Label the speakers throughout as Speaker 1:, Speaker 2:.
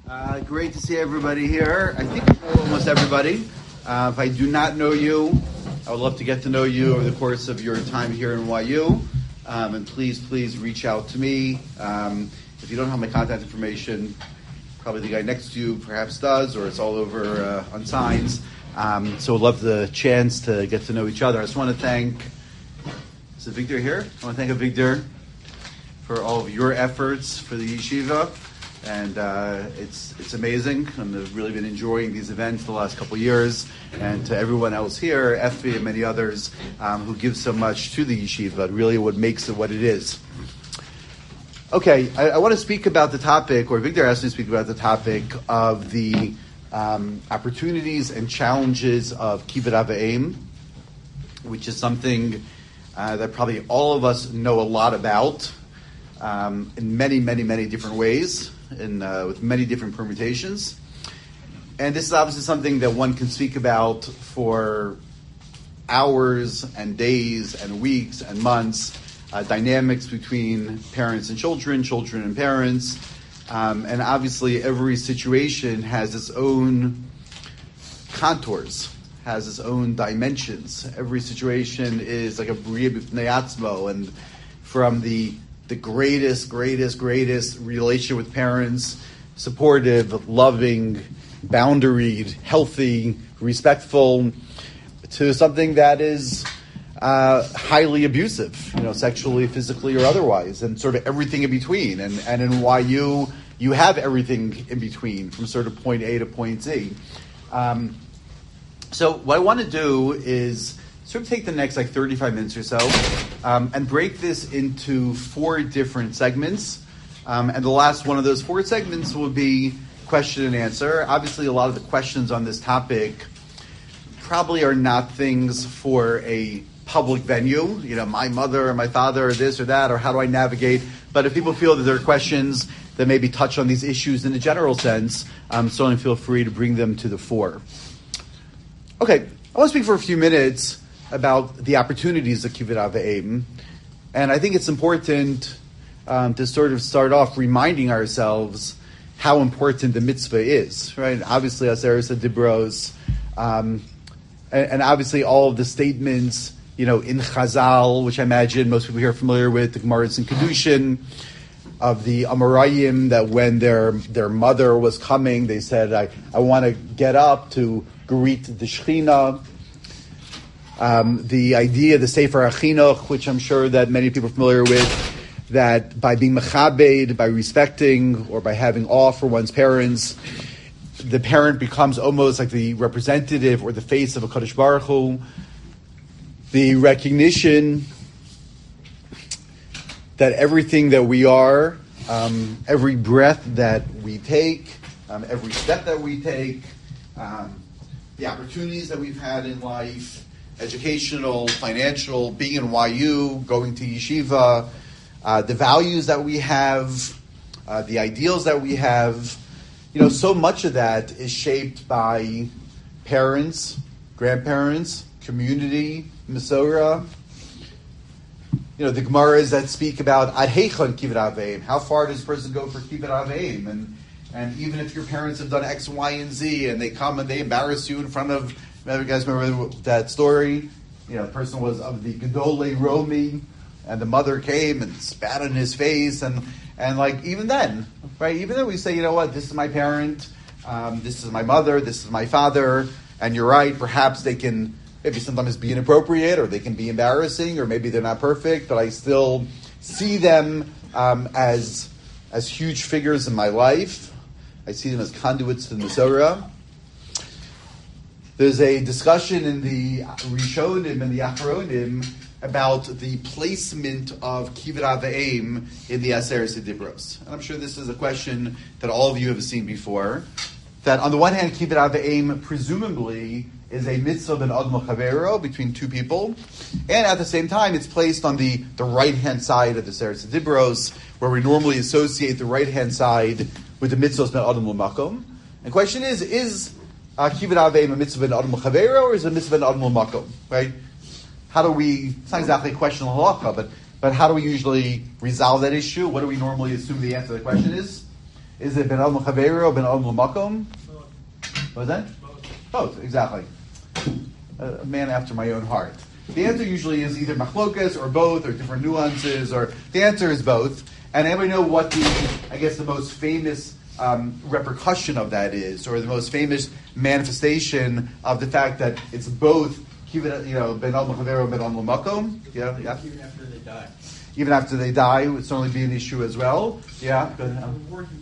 Speaker 1: Great to see everybody here. I think I know almost everybody. If I do not know you, I would love to get to know you over the course of your time here in YU. And please reach out to me. If you don't have my contact information, probably the guy next to you perhaps does, or it's all over on signs. So I'd love the chance to get to know each other. I just want to thank, is Victor here? I want to thank Victor for all of your efforts for the yeshiva. And it's amazing. I've really been enjoying these events the last couple of years. And to everyone else here, Effie and many others who give so much to the yeshiva, really what makes it what it is. Okay, I want to speak about the topic, or Victor asked me to speak about the topic of the opportunities and challenges of Kibbud Av V'Em, which is something that probably all of us know a lot about in many different ways. With many different permutations. And this is obviously something that one can speak about for hours and days and weeks and months, dynamics between parents and children and parents. And obviously every situation has its own contours, has its own dimensions. Every situation is like a bria b'fnei atzmo, and from the greatest relationship with parents, supportive, loving, boundaried, healthy, respectful, to something that is highly abusive, sexually, physically, or otherwise, and sort of everything in between. And in YU, you have everything in between from sort of point A to point Z. So what I want to do is sort of take the next 35 minutes or so and break this into 4 different segments. And the last one of those 4 segments will be question and answer. Obviously, a lot of the questions on this topic probably are not things for a public venue. My mother or my father or this or that, or how do I navigate? But if people feel that there are questions that maybe touch on these issues in a general sense, certainly feel free to bring them to the fore. Okay, I want to speak for a few minutes about the opportunities of Kibbud Av V'Em. And I think it's important to sort of start off reminding ourselves how important the mitzvah is, right? Obviously, Aseret Dibros, and obviously all of the statements, in Chazal, which I imagine most people here are familiar with, the Gemara in Kedushin, of the Amoraim, that when their mother was coming, they said, I want to get up to greet the Shechina. The idea, the Sefer HaChinuch, which I'm sure that many people are familiar with, that by being mechabed, by respecting, or by having awe for one's parents, the parent becomes almost like the representative or the face of a Kadosh Baruch Hu. The recognition that everything that we are, every breath that we take, every step that we take, the opportunities that we've had in life, educational, financial, being in YU, going to yeshiva, the values that we have, the ideals that we have, so much of that is shaped by parents, grandparents, community, Masorah. The Gemaras that speak about Ad Heichon Kibbud Av V'Em. How far does a person go for Kibbud Av V'Em? And even if your parents have done X, Y, and Z, and they come and they embarrass you in front of, you guys remember that story? The person was of the Gedolei Romi, and the mother came and spat in his face, and even then, right? Even though we say, this is my parent, this is my mother, this is my father, and you're right, perhaps they can maybe sometimes be inappropriate, or they can be embarrassing, or maybe they're not perfect, but I still see them as huge figures in my life. I see them as conduits to the Masorah. There's a discussion in the Rishonim and the Achronim about the placement of Kibbud Av V'Em in the Aseret Dibros. And I'm sure this is a question that all of you have seen before. That on the one hand, Kibbud Av V'Em presumably is a mitzvah ben Adam Chavero, between two people. And at the same time, it's placed on the right-hand side of the Aseret Dibros, where we normally associate the right-hand side with the mitzvahs ben Adam L'Makom. And the question is Kibbud Av V'Em a mitzvah ben Adam Chavero, or is it a mitzvah ben Adam L'Makom? Right? How do we, it's not exactly a question of halacha, but how do we usually resolve that issue? What do we normally assume the answer to the question is? Is it ben Adam l'Chavero, ben Adam l'Makom? What was that? Both, exactly. A man after my own heart. The answer usually is either machlokas or both, or different nuances, or the answer is both. And anybody know what the most famous repercussion of that is, or the most famous manifestation of the fact that it's both, ben Adam l'Chavero, ben Adam l'Makom? Yeah.
Speaker 2: Even after they die.
Speaker 1: Even after they die, it would certainly be an issue as well. Yeah. Go ahead.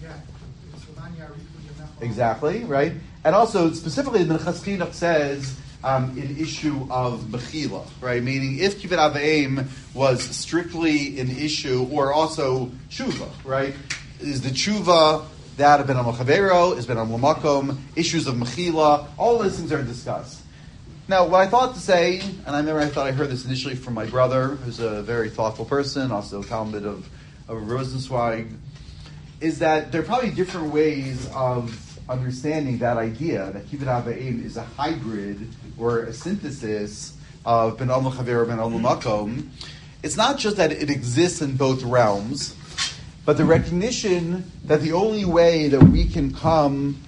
Speaker 1: Exactly, right? And also, specifically, the Minchas Chinuch says an issue of mechila, right? Meaning, if kibbut av v'em was strictly an issue, or also tshuva, right? Is the tshuva that of ben Adam l'Chavero, is ben Adam l'Makom, issues of mechila, all those things are discussed. Now, what I thought to say, and I remember I thought I heard this initially from my brother, who's a very thoughtful person, also Talmud of Rosenzweig, is that there are probably different ways of understanding that idea that kibbut av v'em is a hybrid or a synthesis of ben Adam l'Chavero, ben Adam l'Makom. It's not just that it exists in both realms, but the recognition that the only way that we can come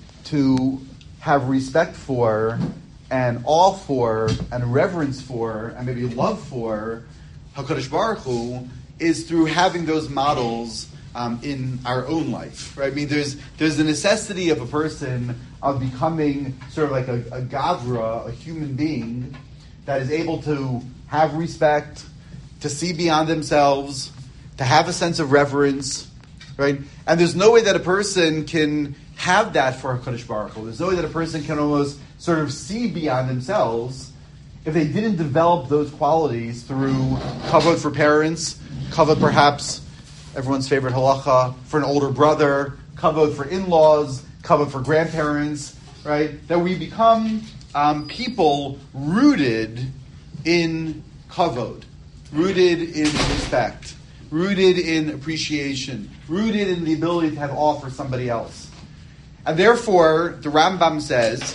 Speaker 1: to have respect for and awe for and reverence for and maybe love for HaKadosh Baruch Hu is through having those models in our own life, right? I mean, there's the necessity of a person of becoming sort of like a gavra, a human being that is able to have respect, to see beyond themselves, to have a sense of reverence, right? And there's no way that a person can have that for HaKadosh Baruch Hu. There's no way that a person can almost sort of see beyond themselves if they didn't develop those qualities through kavod for parents, kavod perhaps everyone's favorite halacha for an older brother, kavod for in-laws, kavod for grandparents, right? That we become people rooted in kavod, rooted in respect, rooted in appreciation, rooted in the ability to have awe for somebody else. And therefore, the Rambam says,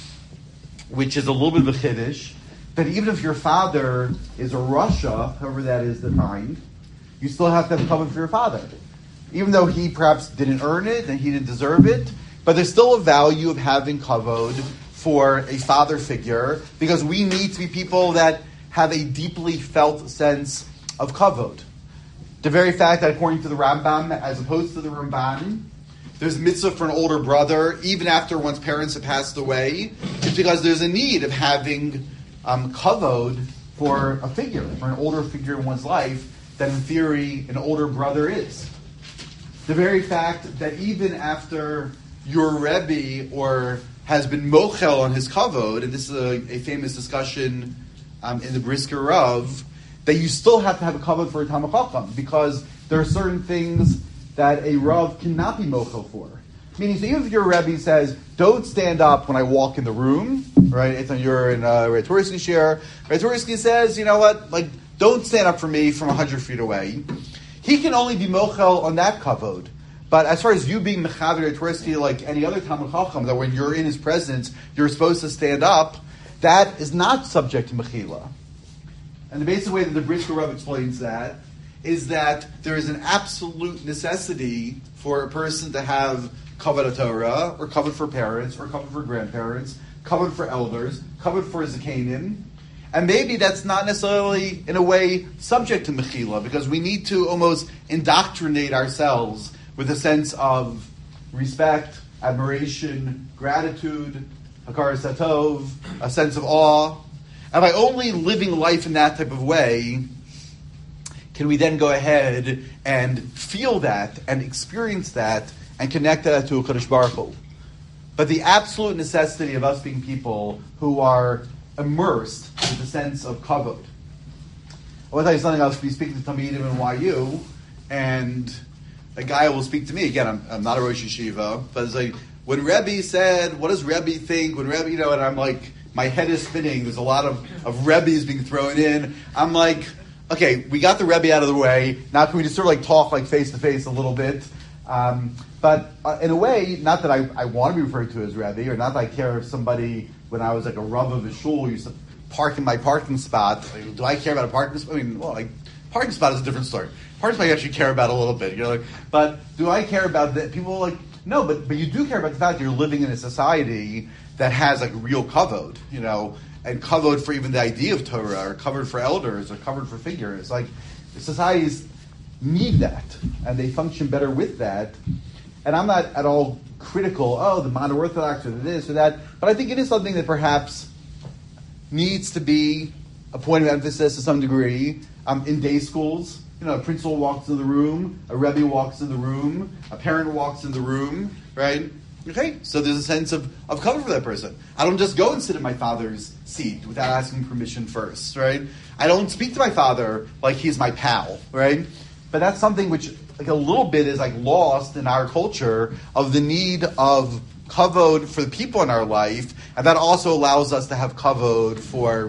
Speaker 1: which is a little bit of a chiddush, that even if your father is a rasha, however that is defined, you still have to have kavod for your father. Even though he perhaps didn't earn it and he didn't deserve it, but there's still a value of having kavod for a father figure, because we need to be people that have a deeply felt sense of kavod. The very fact that according to the Rambam, as opposed to the Ramban, there's mitzvah for an older brother, even after one's parents have passed away, is because there's a need of having kavod for a figure, for an older figure in one's life, that in theory an older brother is. The very fact that even after your Rebbe or has been mochel on his kavod, and this is a famous discussion in the Brisker Rav, that you still have to have a kavod for a Talmid Chacham, because there are certain things that a Rav cannot be mochel for. Meaning, so even if your Rebbe says, don't stand up when I walk in the room, right? It's when you're in Ratorsky share. Ratorsky says, you know what, like, don't stand up for me from 100 feet away. He can only be mochel on that kavod. But as far as you being mechaber Ratorsky like any other Talmid Chacham, that when you're in his presence, you're supposed to stand up, that is not subject to mechila. And the basic way that the Brisker Rav explains that is that there is an absolute necessity for a person to have kavod Torah, or kavod for parents, or kavod for grandparents, kavod for elders, kavod for zakanim. And maybe that's not necessarily, in a way, subject to mechila, because we need to almost indoctrinate ourselves with a sense of respect, admiration, gratitude, hakaras hatov, a sense of awe. And by only living life in that type of way, can we then go ahead and feel that and experience that and connect that to HaKadosh Baruch Hu. But the absolute necessity of us being people who are immersed with the sense of kavod. I want to tell you something. I was speaking to Talmidim in YU, and a guy will speak to me. Again, I'm not a Rosh Yeshiva, but it's like, when Rebbe said, what does Rebbe think? When Rebbe, and I'm like, my head is spinning. There's a lot of Rebbes being thrown in. I'm like, okay, we got the Rebbe out of the way. Now can we just sort of like talk like face to face a little bit? But in a way, not that I want to be referred to as Rebbe, or not that I care if somebody, when I was like a Rav of a shul, used to park in my parking spot. Like, do I care about a parking spot? I mean, well, I Parking spot is a different story. Parking spot you actually care about a little bit. You're like, but do I care about that? People are like, no, but you do care about the fact that you're living in a society that has like real kavod, and kavod for even the idea of Torah, or kavod for elders, or kavod for figures. Like, societies need that, and they function better with that. And I'm not at all critical, the modern Orthodox, or this or that, but I think it is something that perhaps needs to be a point of emphasis to some degree in day schools. A principal walks in the room, a rebbe walks in the room, a parent walks in the room, right? Okay, so there's a sense of cover for that person. I don't just go and sit in my father's seat without asking permission first, right? I don't speak to my father like he's my pal, right? But that's something which, like, a little bit is like lost in our culture of the need of kavod for the people in our life, and that also allows us to have kavod for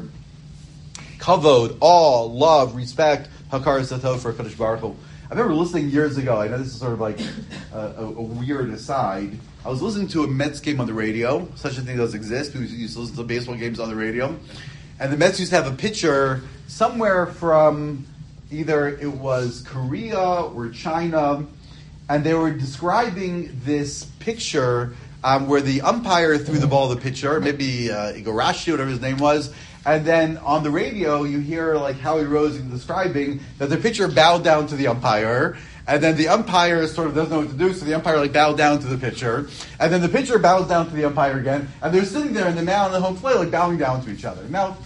Speaker 1: kavod, awe, love, respect, hakar satov for Kadosh Baruch Hu. I remember listening years ago. I know this is sort of like a weird aside. I was listening to a Mets game on the radio. Such a thing does exist. We used to listen to baseball games on the radio, and the Mets used to have a pitcher somewhere from either it was Korea or China, and they were describing this picture where the umpire threw the ball to the pitcher, maybe Igarashi, whatever his name was, and then on the radio you hear like Howie Roseman describing that the pitcher bowed down to the umpire, and then the umpire sort of doesn't know what to do, so the umpire like bowed down to the pitcher, and then the pitcher bows down to the umpire again, and they're sitting there in the mound and the home plate like bowing down to each other. Now,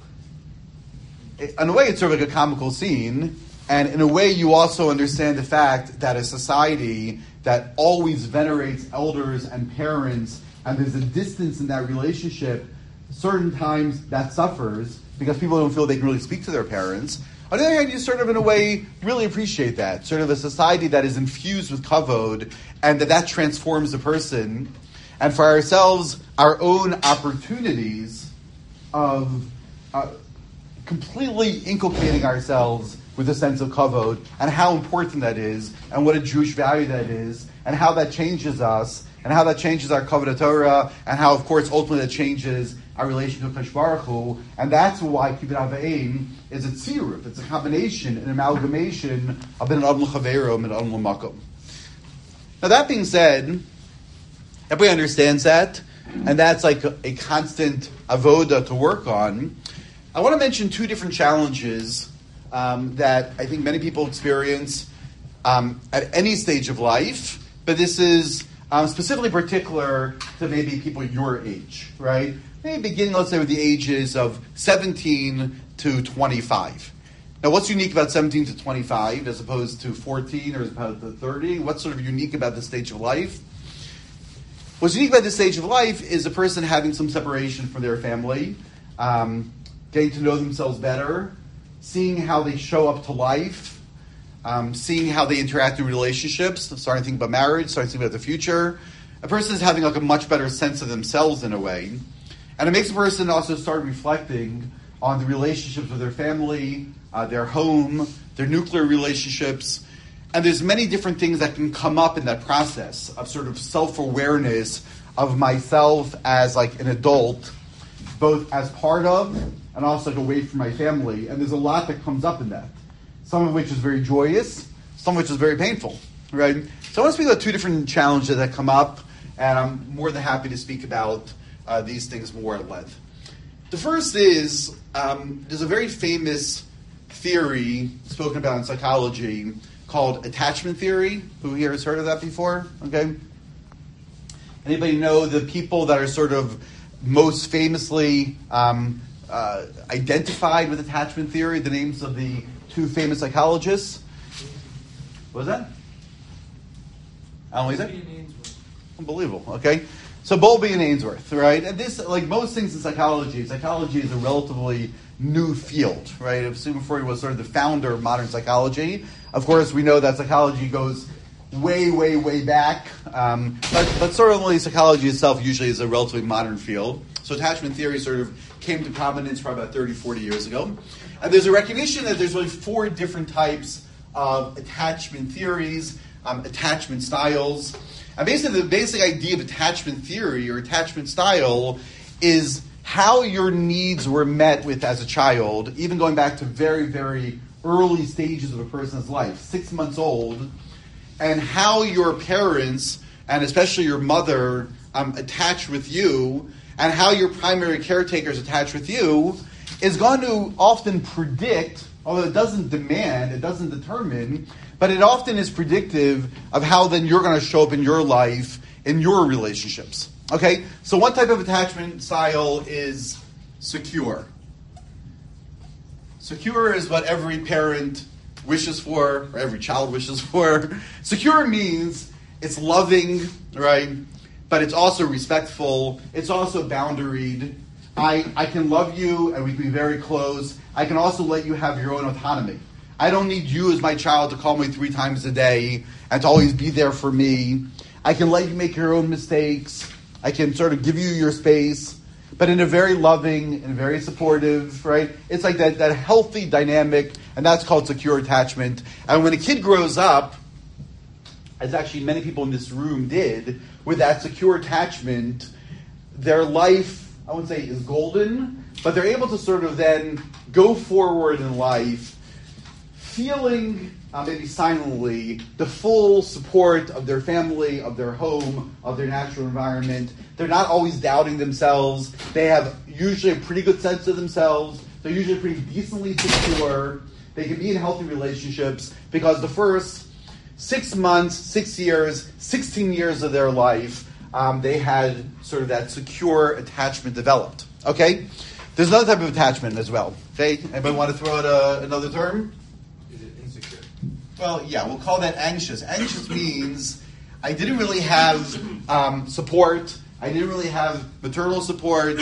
Speaker 1: in a way, it's sort of like a comical scene, and in a way, you also understand the fact that a society that always venerates elders and parents, and there's a distance in that relationship, certain times that suffers because people don't feel they can really speak to their parents. On the other hand, you sort of, in a way, really appreciate that. Sort of a society that is infused with kavod, and that transforms the person. And for ourselves, our own opportunities of completely inculcating ourselves with a sense of kavod, and how important that is, and what a Jewish value that is, and how that changes us, and how that changes our kavod Torah, and how, of course, ultimately that changes our relation to Kadosh Baruch Hu. And that's why Kibbutz Avayim is a tziruf. It's a combination, an amalgamation of Ben Adam L'Chavero and Ben Adam L'Makom. Now, that being said, everybody understands that, and that's like a constant avoda to work on. I want to mention two different challenges that I think many people experience at any stage of life, but this is specifically particular to maybe people your age, right? Maybe beginning, let's say, with the ages of 17 to 25. Now, what's unique about 17 to 25 as opposed to 14 or as opposed to 30? What's sort of unique about this stage of life? What's unique about this stage of life is a person having some separation from their family, getting to know themselves better, seeing how they show up to life, seeing how they interact in relationships, starting to think about marriage, starting to think about the future. A person is having like a much better sense of themselves in a way. And it makes a person also start reflecting on the relationships with their family, their home, their nuclear relationships. And there's many different things that can come up in that process of sort of self-awareness of myself as like an adult, both as part of and also like away from my family. And there's a lot that comes up in that. Some of which is very joyous, some of which is very painful, right? So I want to speak about two different challenges that come up, and I'm more than happy to speak about these things more at length. The first is, there's a very famous theory spoken about in psychology called attachment theory. Who here has heard of that before? Okay. Anybody know the people that are sort of most famously identified with attachment theory? The names of the two famous psychologists? What was that? Alan, what is it? Unbelievable. Okay. So Bowlby and Ainsworth, right? And this, like most things in psychology is a relatively new field, right? Sigmund Freud was sort of the founder of modern psychology. Of course, we know that psychology goes way, way, way back. But certainly psychology itself usually is a relatively modern field. So attachment theory sort of came to prominence probably about 30, 40 years ago. And there's a recognition that there's really four different types of attachment theories, attachment styles. And basically, the basic idea of attachment theory or attachment style is how your needs were met with as a child, even going back to very, very early stages of a person's life, 6 months old, and how your parents, and especially your mother, attach with you, and how your primary caretakers attach with you, is going to often predict, although it doesn't demand, it doesn't determine, but it often is predictive of how then you're going to show up in your life, in your relationships. Okay? So one type of attachment style is secure. Secure is what every parent wishes for, or every child wishes for. Secure means it's loving, right? But it's also respectful. It's also boundaried. I can love you and we can be very close. I can also let you have your own autonomy. I don't need you as my child to call me 3 times a day and to always be there for me. I can let you make your own mistakes. I can sort of give you your space, but in a very loving and very supportive, right? It's like that healthy dynamic, and that's called secure attachment. And when a kid grows up, as actually many people in this room did, with that secure attachment, their life, I wouldn't say is golden, but they're able to sort of then go forward in life feeling, maybe silently, the full support of their family, of their home, of their natural environment. They're not always doubting themselves. They have usually a pretty good sense of themselves. They're usually pretty decently secure. They can be in healthy relationships because the first 6 months, 6 years, 16 years of their life, they had sort of that secure attachment developed. Okay? There's another type of attachment as well. Okay? Anybody want to throw out another term?
Speaker 2: Is it insecure?
Speaker 1: Well, yeah, we'll call that anxious. Anxious means I didn't really have support. I didn't really have maternal support.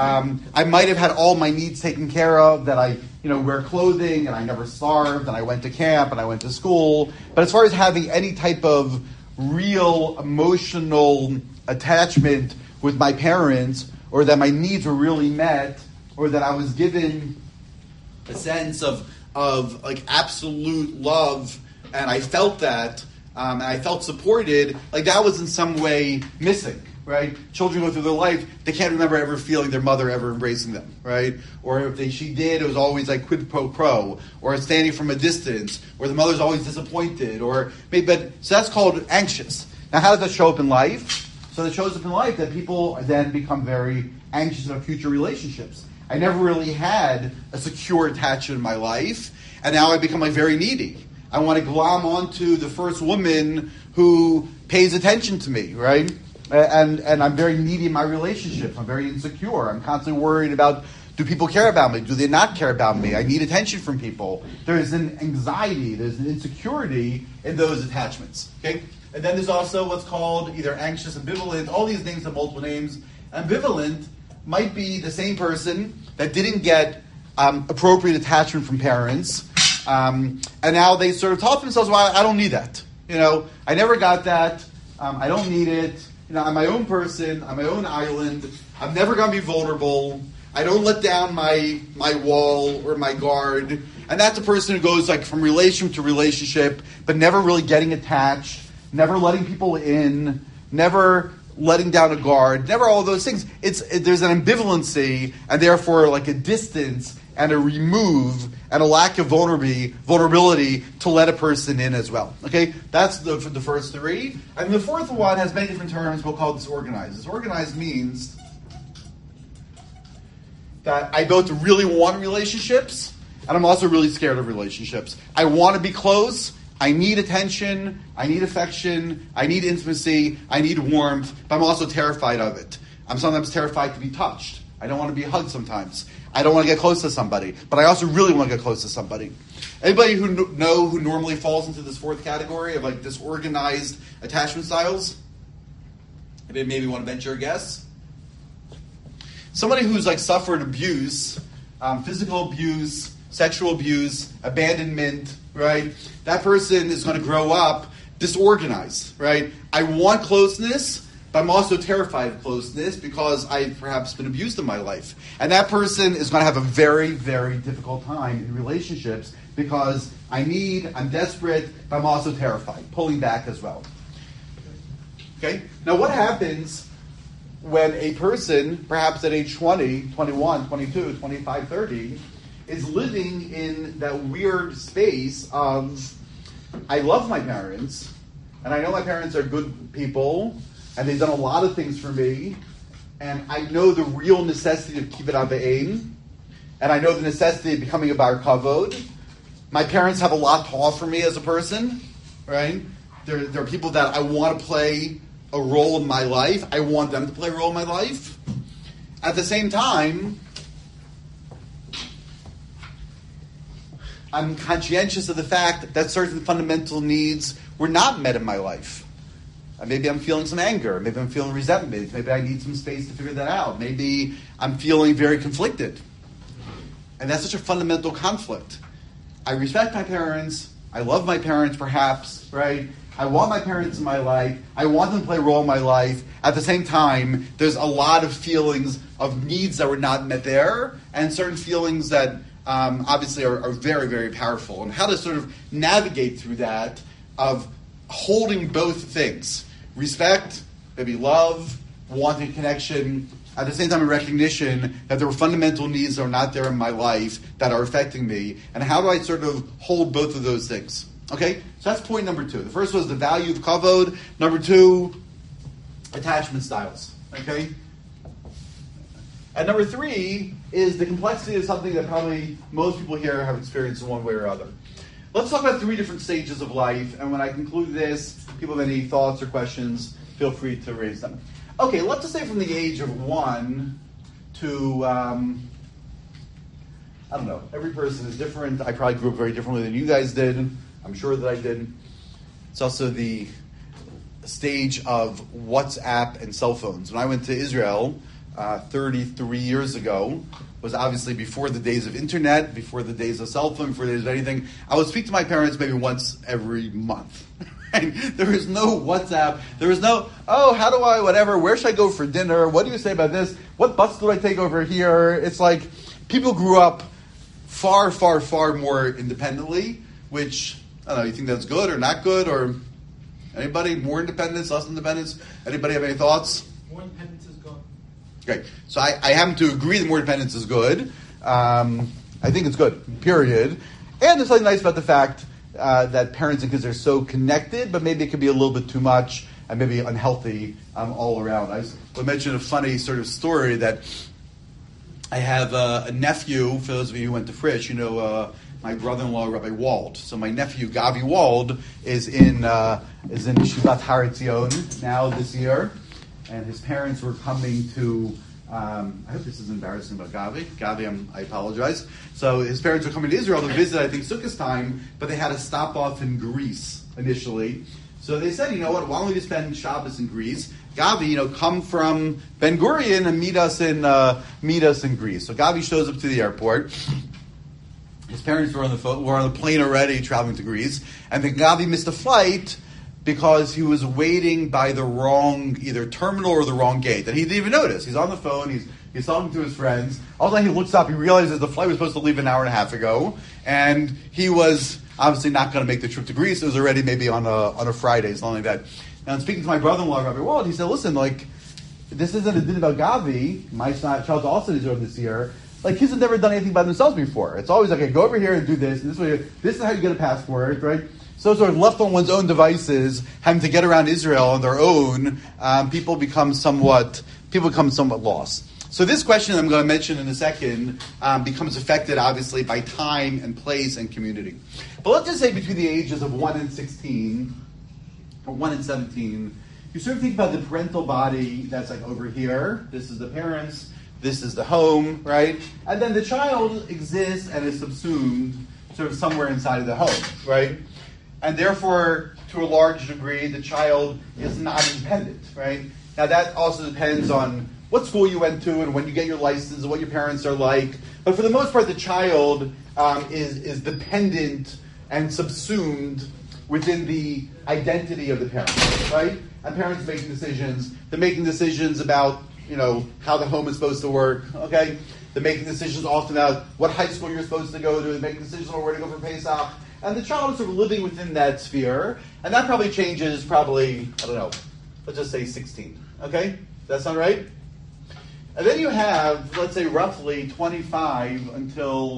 Speaker 1: I might have had all my needs taken care of, that I wear clothing, and I never starved, and I went to camp, and I went to school. But as far as having any type of real emotional attachment with my parents, or that my needs were really met, or that I was given a sense of like absolute love, and I felt that, and I felt supported, like that was in some way missing, right? Children go through their life, they can't remember ever feeling their mother ever embracing them, right? Or if she did, it was always like quid pro quo, or standing from a distance, or the mother's always disappointed, or maybe, so that's called anxious. Now, how does that show up in life? So it shows up in life that people then become very anxious about future relationships. I never really had a secure attachment in my life, and now I become like very needy. I want to glom onto the first woman who pays attention to me, right? And I'm very needy in my relationships. I'm very insecure. I'm constantly worried about, do people care about me? Do they not care about me? I need attention from people. There's an anxiety, there's an insecurity in those attachments. Okay? And then there's also what's called either anxious, ambivalent. All these things have multiple names. Ambivalent might be the same person that didn't get appropriate attachment from parents, and now they sort of taught themselves, well, I don't need that. I never got that. I don't need it. I'm my own person. I'm my own island. I'm never going to be vulnerable. I don't let down my wall or my guard. And that's a person who goes like from relationship to relationship, but never really getting attached, never letting people in, never letting down a guard, never all of those things. There's an ambivalency, and therefore like a distance and a remove and a lack of vulnerability to let a person in as well. Okay, that's the first three. And the fourth one has many different terms. We'll call it disorganized. Disorganized means that I both really want relationships, and I'm also really scared of relationships. I want to be close. I need attention. I need affection. I need intimacy. I need warmth. But I'm also terrified of it. I'm sometimes terrified to be touched. I don't want to be hugged sometimes. I don't want to get close to somebody, but I also really want to get close to somebody. Anybody who normally falls into this fourth category of like disorganized attachment styles? Anybody maybe want to venture a guess? Somebody who's like suffered abuse, physical abuse, sexual abuse, abandonment, right? That person is going to grow up disorganized, right? I want closeness, but I'm also terrified of closeness because I've perhaps been abused in my life. And that person is going to have a very, very difficult time in relationships because I'm desperate, but I'm also terrified, pulling back as well. Okay? Now what happens when a person, perhaps at age 20, 21, 22, 25, 30, is living in that weird space of, I love my parents, and I know my parents are good people, and they've done a lot of things for me, and I know the real necessity of kibbud avim, and I know the necessity of becoming a bar kavod. My parents have a lot to offer me as a person, right? There are people that I want to play a role in my life. I want them to play a role in my life. At the same time, I'm conscientious of the fact that certain fundamental needs were not met in my life. Maybe I'm feeling some anger. Maybe I'm feeling resentment. Maybe I need some space to figure that out. Maybe I'm feeling very conflicted. And that's such a fundamental conflict. I respect my parents. I love my parents, perhaps, right? I want my parents in my life. I want them to play a role in my life. At the same time, there's a lot of feelings of needs that were not met there, and certain feelings that obviously are very, very powerful. And how to sort of navigate through that of holding both things. Respect, maybe love, wanting connection, at the same time a recognition that there were fundamental needs that are not there in my life that are affecting me. And how do I sort of hold both of those things? Okay, so that's point number 2. The first was the value of kavod. Number 2, attachment styles. Okay? And number 3 is the complexity of something that probably most people here have experienced in one way or other. Let's talk about 3 different stages of life, and when I conclude this, if people have any thoughts or questions, feel free to raise them. Okay, let's just say from the age of 1 to, I don't know, every person is different. I probably grew up very differently than you guys did. I'm sure that I did. It's also the stage of WhatsApp and cell phones. When I went to Israel 33 years ago, was obviously before the days of internet, before the days of cell phone, before the days of anything. I would speak to my parents maybe once every month. And there was no WhatsApp. There was no, how do I, whatever, where should I go for dinner? What do you say about this? What bus do I take over here? It's like people grew up far, far, far more independently, which, I don't know, you think that's good or not good? Or anybody, more independence, less independence? Anybody have any thoughts?
Speaker 2: More independence is good.
Speaker 1: Okay, so I happen to agree that more independence is good. I think it's good, period. And there's something nice about the fact that parents and kids are so connected, but maybe it could be a little bit too much and maybe unhealthy all around. I will mention a funny sort of story that I have a nephew. For those of you who went to Frisch, you know my brother-in-law, Rabbi Wald. So my nephew, Gavi Wald, is in Yeshivat Har Etzion now this year, and his parents were coming to. I hope this is embarrassing about Gavi. Gavi, I apologize. So his parents were coming to Israel to visit, I think, Sukkot time, but they had a stop off in Greece initially. So they said, you know what, why don't we just spend Shabbos in Greece? Gavi, come from Ben Gurion and meet us in Greece. So Gavi shows up to the airport. His parents were on the plane already, traveling to Greece, and then Gavi missed a flight because he was waiting by the wrong either terminal or the wrong gate. And he didn't even notice. He's on the phone, he's talking to his friends. All of a sudden he looks up, he realizes the flight was supposed to leave an hour and a half ago, and he was obviously not going to make the trip to Greece. It was already maybe on a Friday, something like that. Now, I'm speaking to my brother-in-law, Rabbi Wald, he said, listen, this isn't a din about Gavi. My child also is this year. Kids have never done anything by themselves before. It's always okay, go over here and do this, and this is how you get a passport, right? So sort of left on one's own devices, having to get around Israel on their own, people become somewhat lost. So this question I'm going to mention in a second becomes affected, obviously, by time and place and community. But let's just say between the ages of 1 and 16, or 1 and 17, you sort of think about the parental body that's over here. This is the parents. This is the home, right? And then the child exists and is subsumed sort of somewhere inside of the home, right? And therefore, to a large degree, the child is not independent, right? Now that also depends on what school you went to and when you get your license and what your parents are like. But for the most part, the child is dependent and subsumed within the identity of the parents, right? And parents making decisions. They're making decisions about, how the home is supposed to work, okay? They're making decisions often about what high school you're supposed to go to. They're making decisions on where to go for Pesach. And the child is sort of living within that sphere. And that probably changes let's just say 16. Okay? Does that sound right? And then you have, let's say, roughly 25 until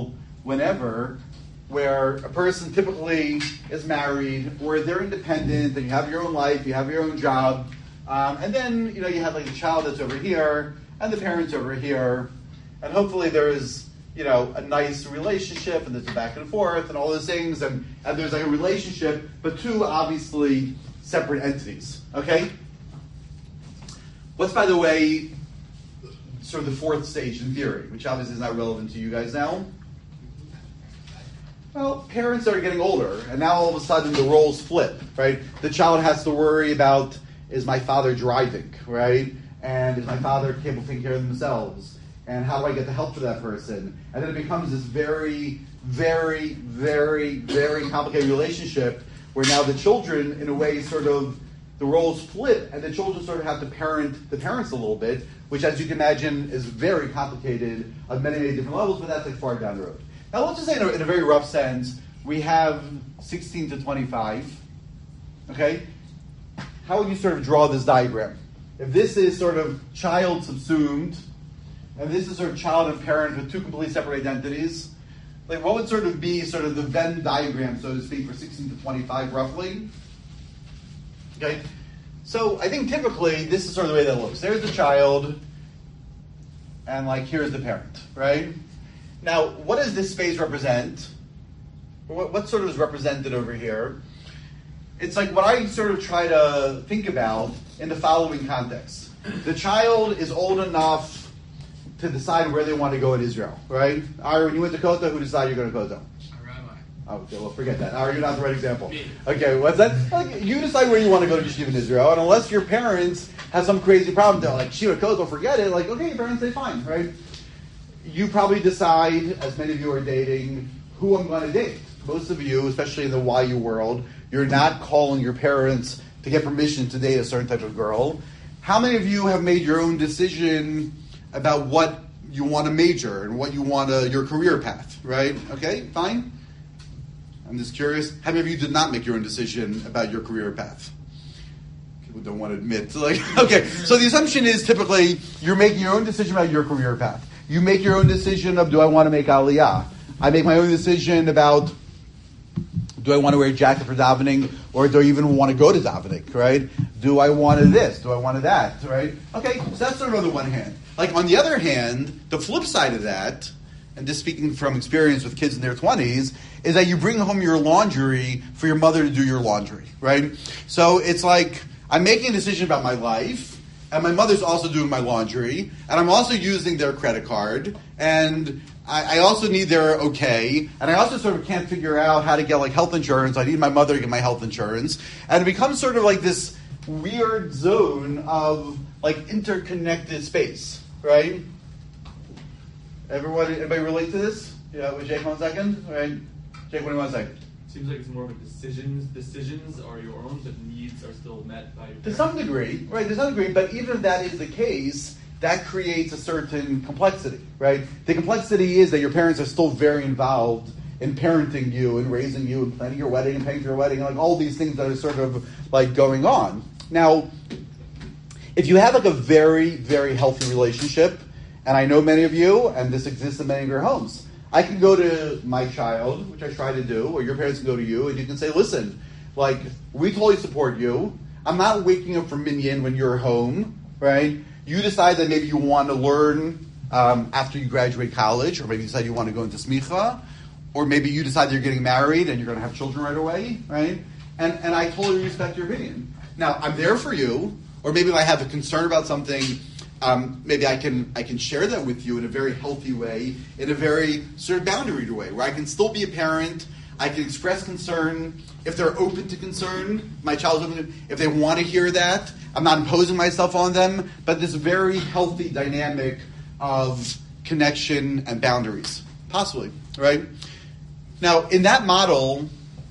Speaker 1: whenever, where a person typically is married, where they're independent, and you have your own life, you have your own job, and then you have like the child that's over here, and the parents over here, and hopefully there's a nice relationship, and there's a back and forth, and all those things, and there's like a relationship, but two obviously separate entities. Okay? What's, by the way, sort of the fourth stage in theory, which obviously is not relevant to you guys now? Well, parents are getting older, and now all of a sudden the roles flip, right? The child has to worry about, is my father driving, right? And is my father capable of taking care of themselves? And how do I get the help for that person? And then it becomes this very, very, very, very complicated relationship where now the children, in a way, sort of, the roles flip, and the children sort of have to parent the parents a little bit, which, as you can imagine, is very complicated on many, many different levels, but that's like far down the road. Now, let's just say in a very rough sense, we have 16 to 25, okay? How would you sort of draw this diagram? If this is sort of child subsumed, and this is sort of child and parent with two completely separate identities, like what would sort of be sort of the Venn diagram, so to speak, for 16 to 25 roughly? Okay? So I think typically this is sort of the way that looks. There's the child, and like here's the parent, right? Now, what does this space represent? What sort of is represented over here? It's like what I sort of try to think about in the following context. The child is old enough to decide where they want to go in Israel, right? Ari, when you went to Kota, who decided you're going to Kota?
Speaker 2: A rabbi.
Speaker 1: Oh, okay, well, forget that. Ari, you're not the right example.
Speaker 2: Me.
Speaker 1: Okay, what's that? Like, you decide where you want to go to Yeshiva in Israel, and unless your parents have some crazy problem, they're like, Shiva Kota, forget it. Like, okay, your parents say fine, right? You probably decide, as many of you are dating, who I'm going to date. Most of you, especially in the YU world, you're not calling your parents to get permission to date a certain type of girl. How many of you have made your own decision about what you want to major and what you want your career path, right? Okay, fine. I'm just curious. How many of you did not make your own decision about your career path? People don't want to admit. Okay, so the assumption is typically you're making your own decision about your career path. You make your own decision of, do I want to make Aliyah? I make my own decision about, do I want to wear a jacket for davening, or do I even want to go to davening, right? Do I want to this? Do I want to that, right? Okay, so that's sort of on the one hand. Like, on the other hand, the flip side of that, and just speaking from experience with kids in their 20s, is that you bring home your laundry for your mother to do your laundry, right? So it's like, I'm making a decision about my life, and my mother's also doing my laundry, and I'm also using their credit card, and I also need their okay, and I also sort of can't figure out how to get like health insurance. I need my mother to get my health insurance, and it becomes sort of like this weird zone of like interconnected space, right? Anybody relate to this? Yeah, with Jake 1 second, right? Jake, what do you want to say?
Speaker 3: Seems like it's more of a decisions. Decisions are your own, but needs are still met by your parents.
Speaker 1: To some degree, right? To some degree, but even if that is the case, that creates a certain complexity, right? The complexity is that your parents are still very involved in parenting you and raising you and planning your wedding and paying for your wedding and like all these things that are sort of like going on. Now, if you have like a very, very healthy relationship, and I know many of you, and this exists in many of your homes, I can go to my child, which I try to do, or your parents can go to you, and you can say, listen, like, we totally support you. I'm not waking up for minyan when you're home, right? You decide that maybe you want to learn after you graduate college, or maybe you decide you want to go into smicha, or maybe you decide that you're getting married and you're going to have children right away, right? And I totally respect your opinion. Now, I'm there for you, or maybe if I have a concern about something, maybe I can share that with you in a very healthy way, in a very sort of boundaried way, where I can still be a parent, I can express concern if they're open to concern. My child's open, if they want to hear that. I'm not imposing myself on them, but this very healthy dynamic of connection and boundaries, possibly, right? Now, in that model,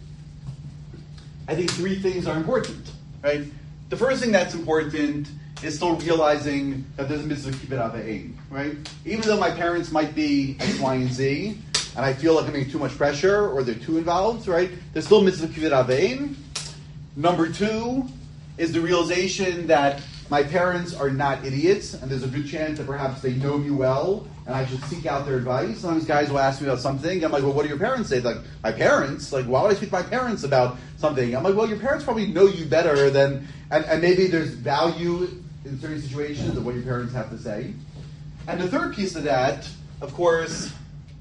Speaker 1: I think three things are important, right? The first thing that's important is still realizing that there's a mitzvah kibbut avayim, right? Even though my parents might be X, Y, and Z, and I feel like I'm getting too much pressure or they're too involved, right? There's still mitzvah kibbut avayim. Number two is the realization that my parents are not idiots, and there's a good chance that perhaps they know me well, and I should seek out their advice. Sometimes guys will ask me about something. I'm like, well, what do your parents say? They're like, my parents? Like, why would I speak to my parents about something? I'm like, well, your parents probably know you better than, and maybe there's value in certain situations of what your parents have to say. And the third piece of that, of course,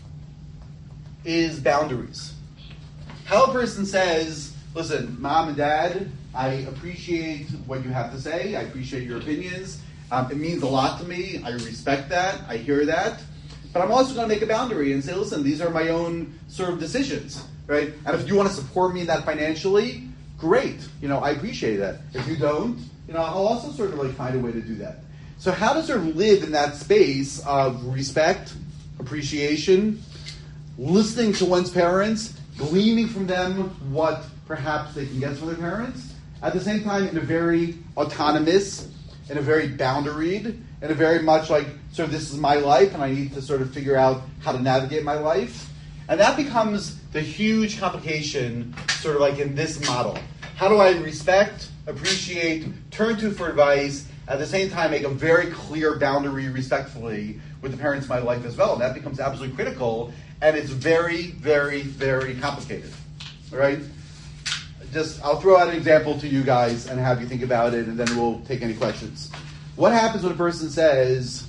Speaker 1: is boundaries. How a person says, listen, mom and dad, I appreciate what you have to say. I appreciate your opinions. It means a lot to me. I respect that. I hear that. But I'm also going to make a boundary and say, listen, these are my own sort of decisions, right? And if you want to support me in that financially, great. I appreciate that. If you don't, I'll also sort of like find a way to do that. So how to sort of live in that space of respect, appreciation, listening to one's parents, gleaning from them what perhaps they can get from their parents, at the same time in a very autonomous, in a very boundaried, in a very much like, sort of this is my life and I need to sort of figure out how to navigate my life. And that becomes the huge complication sort of like in this model. How do I respect, appreciate, turn to for advice, at the same time make a very clear boundary respectfully with the parents in my life as well? And that becomes absolutely critical, and it's very, very, very complicated. All right? I'll throw out an example to you guys and have you think about it, and then we'll take any questions. What happens when a person says,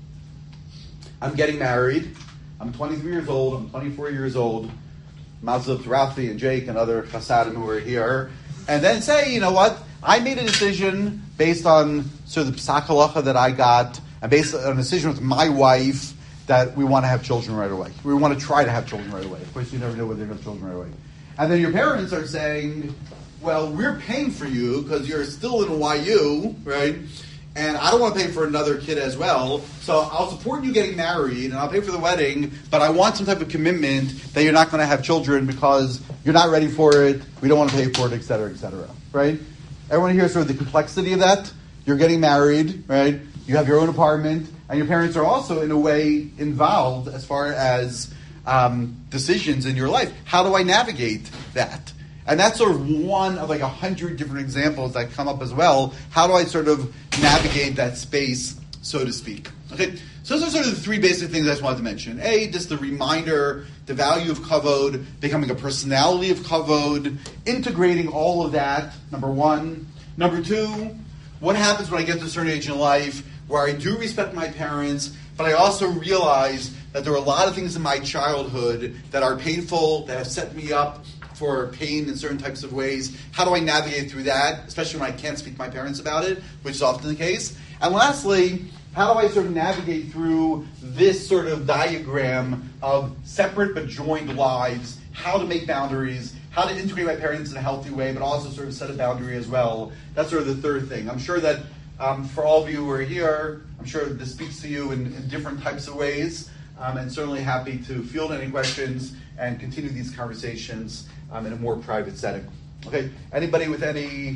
Speaker 1: I'm getting married, I'm 23 years old, I'm 24 years old, Mazal to Rafi and Jake and other Chasadim who are here, and then say, you know what, I made a decision based on sort of the Psak Halacha that I got, and based on a decision with my wife that we want to have children right away. We want to try to have children right away. Of course, you never know whether they're going to have children right away. And then your parents are saying, well, we're paying for you because you're still in YU, right? And I don't want to pay for another kid as well. So I'll support you getting married and I'll pay for the wedding, but I want some type of commitment that you're not going to have children because you're not ready for it, we don't want to pay for it, et cetera, right? Everyone hears sort of the complexity of that. You're getting married, right? You have your own apartment, and your parents are also, in a way, involved as far as decisions in your life. How do I navigate that? And that's sort of one of like 100 different examples that come up as well. How do I sort of navigate that space, so to speak? Okay, so those are sort of the three basic things I just wanted to mention. A, just the reminder, the value of kavod, becoming a personality of kavod, integrating all of that, number one. Number two, what happens when I get to a certain age in life where I do respect my parents, but I also realize that there are a lot of things in my childhood that are painful, that have set me up for pain in certain types of ways. How do I navigate through that, especially when I can't speak to my parents about it, which is often the case? And lastly, how do I sort of navigate through this sort of diagram of separate but joined lives, how to make boundaries, how to integrate my parents in a healthy way, but also sort of set a boundary as well. That's sort of the third thing. I'm sure that for all of you who are here, I'm sure this speaks to you in different types of ways, and certainly happy to field any questions and continue these conversations in a more private setting. Okay, anybody with any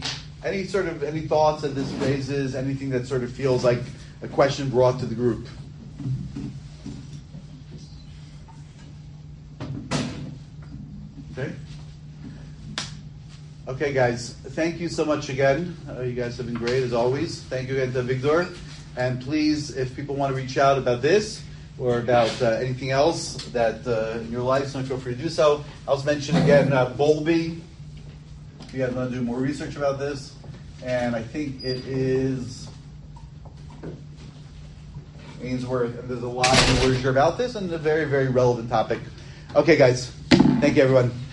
Speaker 1: thoughts that this raises, anything that sort of feels like a question brought to the group? Okay. Okay, guys, thank you so much again. You guys have been great, as always. Thank you again to Victor. And please, if people want to reach out about this or about anything else that in your life, so feel free to do so. I'll just mention again Bowlby, if you guys want to do more research about this. And I think it is Ainsworth, and there's a lot of literature about this, and it's a very, very relevant topic. Okay, guys, thank you, everyone.